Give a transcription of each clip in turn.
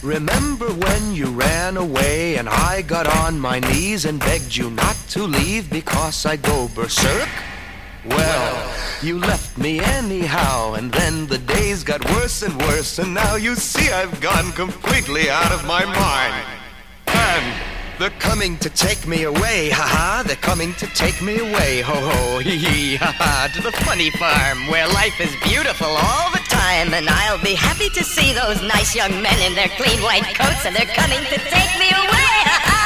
Remember when you ran away and I got on my knees and begged you not to leave because I'd go berserk? Well, you left me anyhow, and then the days got worse and worse, and now you see I've gone completely out of my mind. And they're coming to take me away, ha-ha, they're coming to take me away, ho-ho, hee-hee, ha-ha, to the funny farm where life is beautiful all the time, and I'll be happy to see those nice young men in their clean white coats, and they're coming to take me away, ha-ha!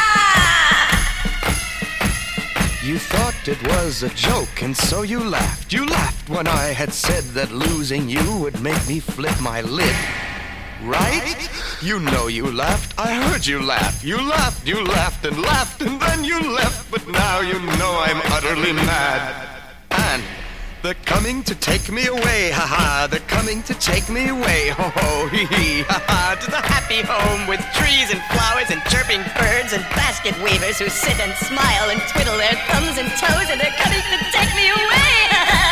You thought it was a joke, and so you laughed. You laughed when I had said that losing you would make me flip my lid. Right? You know you laughed. I heard you laugh. You laughed and then you left. But now you know I'm utterly mad. And they're coming to take me away, ha-ha. They're coming to take me away, ho-ho, hee-hee, ha-ha. To the happy home with trees and flowers and chirping birds and basket weavers who sit and smile and twiddle their thumbs and toes, and they're coming to take me away, ha-ha.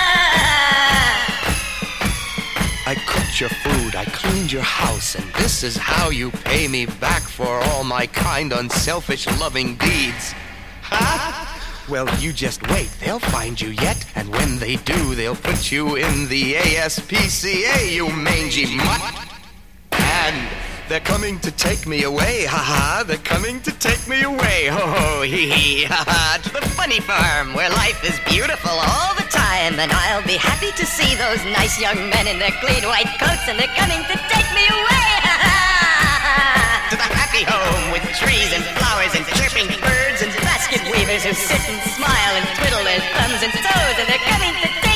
I cooked your food, I cleaned your house, and this is how you pay me back for all my kind, unselfish, loving deeds. Ha? Well, you just wait, they'll find you yet, and when they do, they'll put you in the ASPCA, you mangy mutt. And they're coming to take me away, ha-ha, they're coming to take me away, ho-ho, hee-hee, ha-ha, to the funny farm where life is beautiful all the time, and I'll be happy to see those nice young men in their clean white coats, and they're coming to take me away, ha-ha, to the happy home with trees and flowers and chirping birds and basket weavers who sit and smile and twiddle their thumbs and toes, and they're coming to